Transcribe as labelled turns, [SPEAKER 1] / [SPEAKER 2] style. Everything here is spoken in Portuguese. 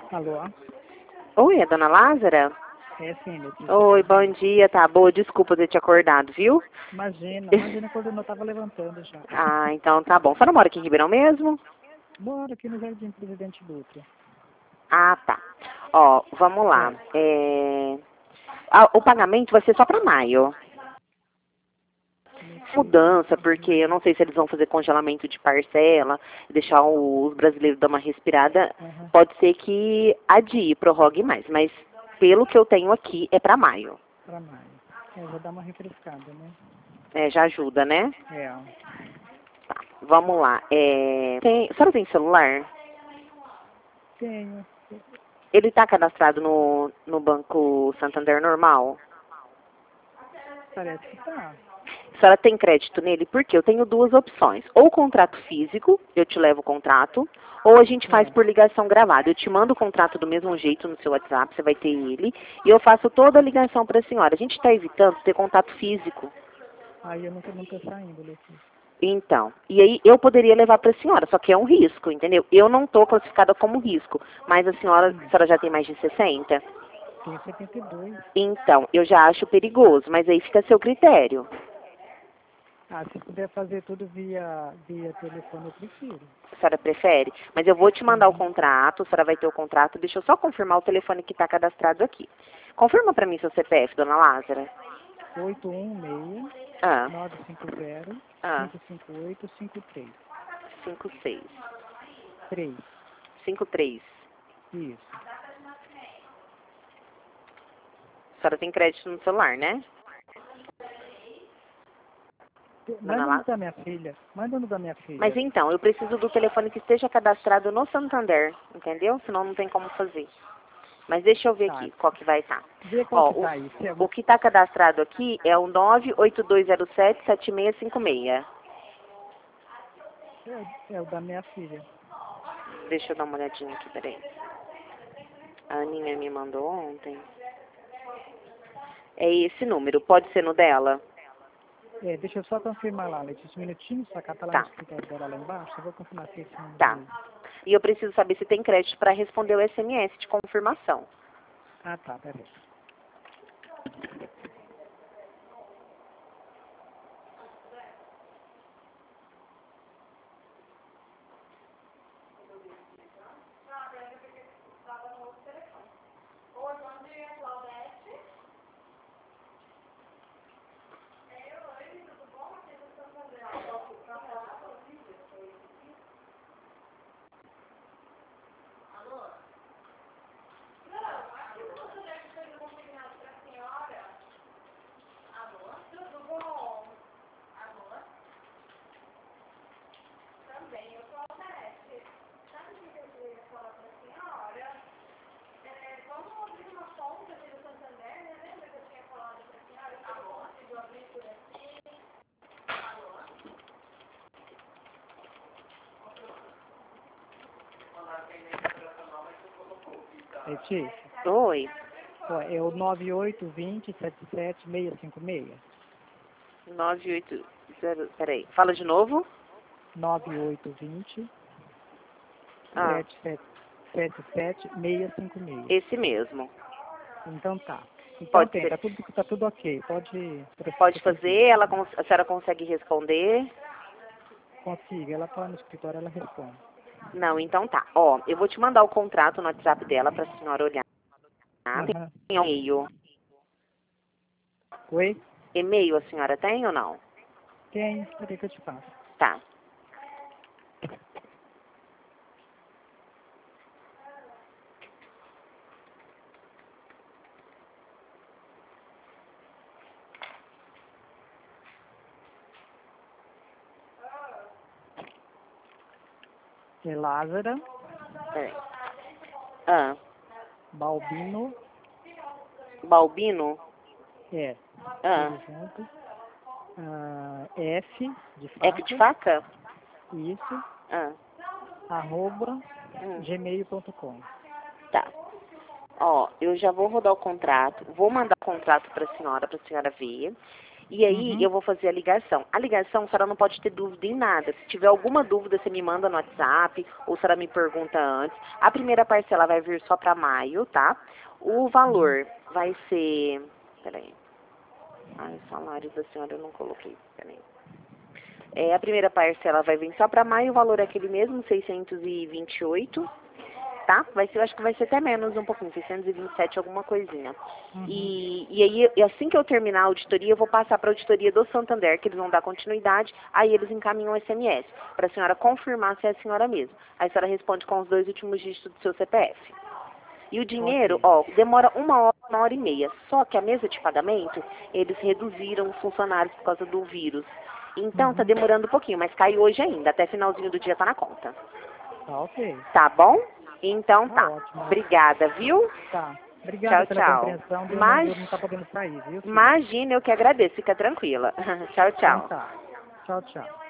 [SPEAKER 1] Alô?
[SPEAKER 2] Oi, é a dona Lázara?
[SPEAKER 1] É sim, Letícia.
[SPEAKER 2] Oi, bom dia, tá boa. Desculpa ter te acordado, viu?
[SPEAKER 1] Imagina quando eu não estava levantando já.
[SPEAKER 2] Ah, então tá bom. Você não mora aqui em Ribeirão mesmo?
[SPEAKER 1] Bora aqui no Jardim Presidente Dutra.
[SPEAKER 2] Ah, tá. Ó, vamos lá. O pagamento vai ser só para maio. Mudança, porque eu não sei se eles vão fazer congelamento de parcela, deixar os brasileiros dar uma respirada.
[SPEAKER 1] Aham,
[SPEAKER 2] Pode ser que adie, prorrogue mais, mas pelo que eu tenho aqui é para maio.
[SPEAKER 1] pra maio. Já dá uma refrescada, né?
[SPEAKER 2] É, já ajuda, né?
[SPEAKER 1] É,
[SPEAKER 2] Tá, vamos lá. A senhora tem celular?
[SPEAKER 1] tenho.
[SPEAKER 2] Ele está cadastrado no Banco Santander normal?
[SPEAKER 1] Parece que tá.
[SPEAKER 2] A senhora tem crédito nele? Porque eu tenho duas opções. Ou contrato físico, eu te levo o contrato, ou a gente faz
[SPEAKER 1] É.
[SPEAKER 2] por ligação gravada. Eu te mando o contrato do mesmo jeito no seu WhatsApp, você vai ter ele, e eu faço toda a ligação para a senhora. A gente está evitando ter contato físico.
[SPEAKER 1] Aí eu nunca não tô saindo, Letícia.
[SPEAKER 2] Então, e aí eu poderia levar para a senhora, só que é um risco, entendeu? Eu não estou classificada como risco, mas a senhora já tem mais de 60?
[SPEAKER 1] Tenho 72.
[SPEAKER 2] Então, eu já acho perigoso, mas aí fica a seu critério.
[SPEAKER 1] Ah, se puder fazer tudo via telefone, eu prefiro.
[SPEAKER 2] A senhora prefere? Mas eu vou te mandar o
[SPEAKER 1] Uhum.
[SPEAKER 2] contrato, a senhora vai ter o contrato. Deixa eu só confirmar o telefone que está cadastrado aqui. Confirma para mim seu CPF, dona Lázara.
[SPEAKER 1] 816
[SPEAKER 2] Ah,
[SPEAKER 1] 950
[SPEAKER 2] ah,
[SPEAKER 1] 55853.
[SPEAKER 2] 56.
[SPEAKER 1] 3.
[SPEAKER 2] 53.
[SPEAKER 1] Isso.
[SPEAKER 2] A senhora tem crédito no celular, né? Dona
[SPEAKER 1] Manda no
[SPEAKER 2] Lázara?
[SPEAKER 1] da minha filha. Manda no da minha
[SPEAKER 2] Mas
[SPEAKER 1] filha.
[SPEAKER 2] então, eu preciso do telefone que esteja cadastrado no Santander, entendeu? Senão não tem como fazer. Mas deixa eu ver
[SPEAKER 1] Tá.
[SPEAKER 2] aqui qual que vai estar.
[SPEAKER 1] Vê qual
[SPEAKER 2] Ó,
[SPEAKER 1] que tá aí. Se é,
[SPEAKER 2] o que está cadastrado aqui é o 98207-7656.
[SPEAKER 1] é o da minha filha.
[SPEAKER 2] Deixa eu dar uma olhadinha aqui, peraí. A Aninha me mandou ontem. É esse número, pode ser no dela?
[SPEAKER 1] Deixa eu só confirmar lá, Letícia. Um minutinho, só que ela tá lá no
[SPEAKER 2] Tá,
[SPEAKER 1] escritório dela lá embaixo. Eu vou confirmar se é esse número
[SPEAKER 2] tá.
[SPEAKER 1] mesmo.
[SPEAKER 2] E eu preciso saber se tem crédito para responder o SMS de confirmação.
[SPEAKER 1] Ah, tá, peraí. Letícia,
[SPEAKER 2] Oi,
[SPEAKER 1] ó, é o 9820 77656.
[SPEAKER 2] 980... Peraí, fala de novo?
[SPEAKER 1] 9820
[SPEAKER 2] Ah,
[SPEAKER 1] 77656.
[SPEAKER 2] esse mesmo.
[SPEAKER 1] Então tá. Então
[SPEAKER 2] Pode
[SPEAKER 1] tem,
[SPEAKER 2] ser.
[SPEAKER 1] tá tudo ok. Pode
[SPEAKER 2] Pode fazer,
[SPEAKER 1] prosseguir.
[SPEAKER 2] a senhora consegue responder?
[SPEAKER 1] Consiga, ela tá no escritório, ela responde.
[SPEAKER 2] Não, então tá. Ó, eu vou te mandar o contrato no WhatsApp dela para a senhora olhar.
[SPEAKER 1] Aham.
[SPEAKER 2] Tem e-mail.
[SPEAKER 1] Oi?
[SPEAKER 2] E-mail a senhora tem ou não?
[SPEAKER 1] Tem, peraí que eu te faço.
[SPEAKER 2] Tá.
[SPEAKER 1] É Lázara
[SPEAKER 2] Peraí. Ah,
[SPEAKER 1] Balbino,
[SPEAKER 2] Balbino? Ah,
[SPEAKER 1] tudo junto. F de
[SPEAKER 2] F de
[SPEAKER 1] faca,
[SPEAKER 2] faca?
[SPEAKER 1] isso,
[SPEAKER 2] Ah,
[SPEAKER 1] arroba
[SPEAKER 2] hum,
[SPEAKER 1] gmail.com.
[SPEAKER 2] tá. Ó, eu já vou rodar o contrato, vou mandar o contrato para a senhora ver. E aí eu vou fazer a ligação. A ligação, a senhora não pode ter dúvida em nada. Se tiver alguma dúvida, você me manda no WhatsApp, ou a senhora me pergunta antes. A primeira parcela vai vir só para maio, tá? O valor vai ser... Peraí. O salário da senhora eu não coloquei. Peraí. A primeira parcela vai vir só para maio, o valor é aquele mesmo, 628, tá? Eu acho que vai ser até menos um pouquinho, 627, alguma coisinha. E aí, assim que eu terminar a auditoria, eu vou passar para a auditoria do Santander, que eles vão dar continuidade, aí eles encaminham o SMS, para a senhora confirmar se é a senhora mesmo. Aí a senhora responde com os 2 últimos dígitos do seu CPF. E o dinheiro, demora 1 hora e meia. Só que a mesa de pagamento, eles reduziram os funcionários por causa do vírus. Então, tá demorando um pouquinho, mas cai hoje ainda. Até finalzinho do dia tá na conta.
[SPEAKER 1] Tá ok.
[SPEAKER 2] Tá bom? Então tá.
[SPEAKER 1] Ótimo.
[SPEAKER 2] Obrigada, viu?
[SPEAKER 1] Tá. Obrigada pela
[SPEAKER 2] Tchau.
[SPEAKER 1] compreensão. Deu uma não tá podendo sair, viu?
[SPEAKER 2] Imagina, eu que agradeço. Fica tranquila. Tchau,
[SPEAKER 1] Então
[SPEAKER 2] tchau.
[SPEAKER 1] tá. Tchau, tchau.